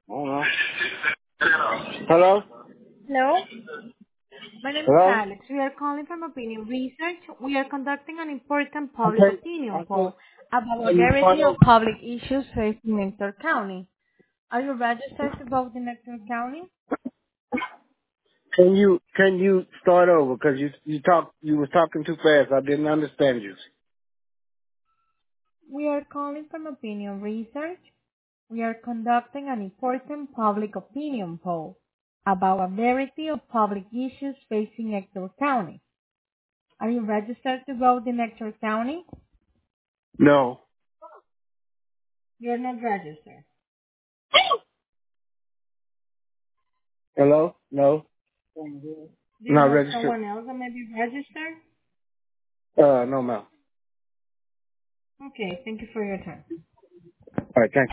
Hold Hello? Hello, my name is Hello? Alex. We are calling from Opinion Research. We are conducting an important public Okay. opinion I thought, poll about a can you start variety of over? public issues facing Nectar County. Are you registered to vote in Nectar County? Can you start over? Cause you was talking too fast. I didn't understand you. We are calling from Opinion Research. We are conducting an important public opinion poll about a variety of public issues facing Nectar County. Are you registered to vote in Nectar County? No. You're not registered. Hello? No. Do you Not know registered. someone else that may be registered? No, ma'am. Okay, thank you for your time. All right, thank you.